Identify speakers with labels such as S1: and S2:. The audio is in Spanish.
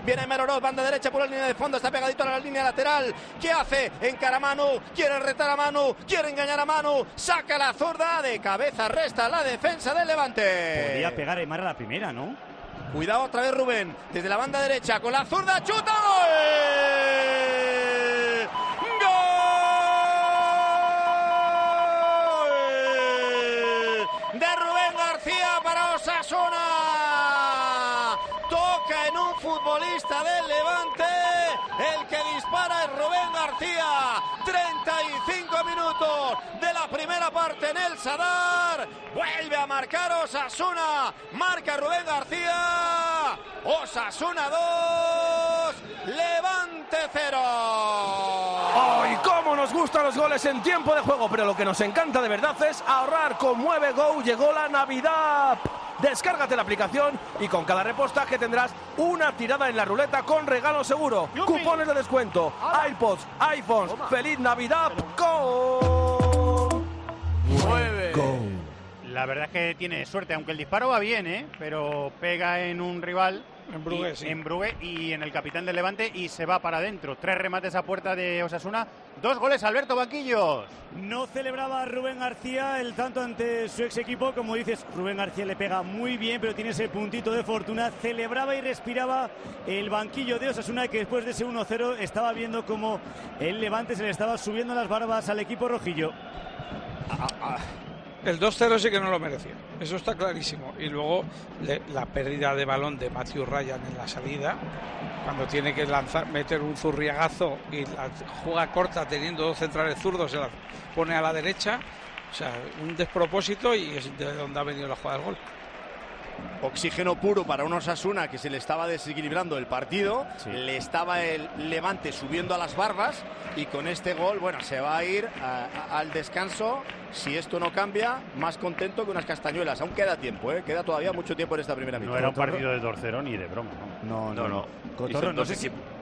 S1: Viene Meroroz, banda derecha por la línea de fondo, está pegadito a la línea lateral. ¿Qué hace? Encara a Manu, quiere retar a Manu, quiere engañar a Manu, saca la zurda, de cabeza resta la defensa del Levante.
S2: Podría pegar Aimar a la primera, ¿no?
S1: Cuidado otra vez Rubén, desde la banda derecha, con la zurda, chuta, ¡gol! ¡Gol! De Rubén García para Osasuna. Toca en un futbolista del Levante. El que dispara es Rubén García. 35 minutos de la primera parte en el Sadar. Vuelve a marcar Osasuna. Marca Rubén García. Osasuna 2. Levante 0.
S3: ¡Ay, cómo nos gustan los goles en tiempo de juego! Pero lo que nos encanta de verdad es ahorrar. Con Mueve Go llegó la Navidad. Descárgate la aplicación y con cada repostaje tendrás una tirada en la ruleta con regalo seguro. Cupones de descuento, iPods, iPhones. ¡Feliz Navidad con Mueve Go!
S2: La verdad es que tiene suerte, aunque el disparo va bien, pero pega en un rival.
S4: En Brugué, sí.
S2: En Brugué y en el capitán del Levante y se va para adentro. 3 remates a puerta de Osasuna. 2 goles, Alberto Banquillos.
S5: No celebraba Rubén García el tanto ante su ex equipo. Como dices, Rubén García le pega muy bien, pero tiene ese puntito de fortuna. Celebraba y respiraba el banquillo de Osasuna, que después de ese 1-0 estaba viendo como el Levante se le estaba subiendo las barbas al equipo rojillo.
S4: El 2-0 sí que no lo merecía, eso está clarísimo. Y luego la pérdida de balón de Matthew Ryan en la salida, cuando tiene que lanzar, meter un zurriagazo y la juega corta teniendo 2 centrales zurdos, se la pone a la derecha. O sea, un despropósito, y es de donde ha venido la jugada del gol.
S1: Oxígeno puro para un Osasuna que se le estaba desequilibrando el partido,
S2: sí.
S1: Le estaba el Levante subiendo a las barbas y con este gol, bueno, se va a ir al descanso, si esto no cambia, más contento que unas castañuelas. Aún queda tiempo, queda todavía mucho tiempo en esta primera mitad.
S2: No era un partido de 2-0 ni de broma,
S1: No.
S2: Cotorro, no sé si